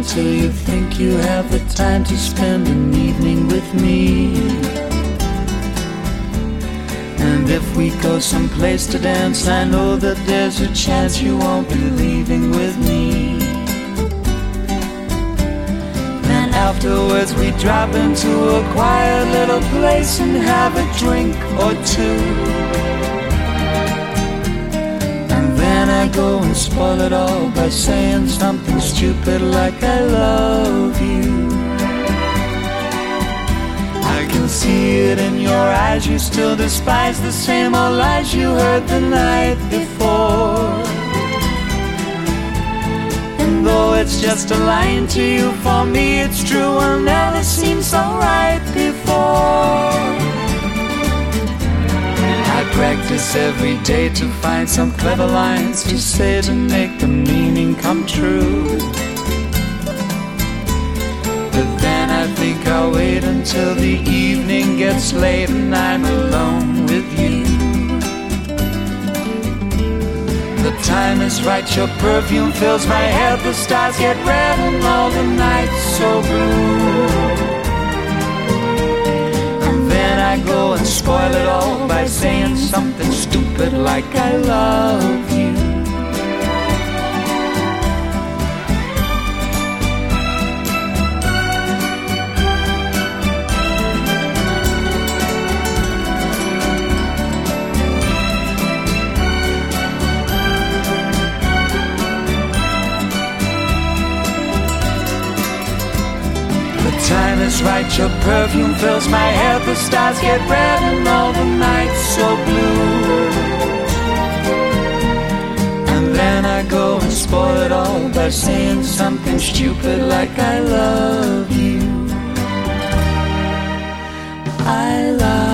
until you think you have the time to spend an evening with me. And if we go someplace to dance, I know that there's a chance you won't be leaving with me. Then afterwards we drop into a quiet little place and have a drink or two. Then I go and spoil it all by saying something stupid like I love you. I can see it in your eyes, you still despise the same old lies you heard the night before. And though it's just a line to you, for me it's true, will never seem so right before. I practice every day to find some clever lines to say to make the meaning come true. But then I think I'll wait until the evening gets late and I'm alone with you. The time is right, your perfume fills my head, the stars get red and all the nights so blue. I go and spoil it all by saying something stupid like I love you. Time is right, your perfume fills my head, the stars get red and all the nights so blue. And then I go and spoil it all by saying something stupid like I love you. I love you.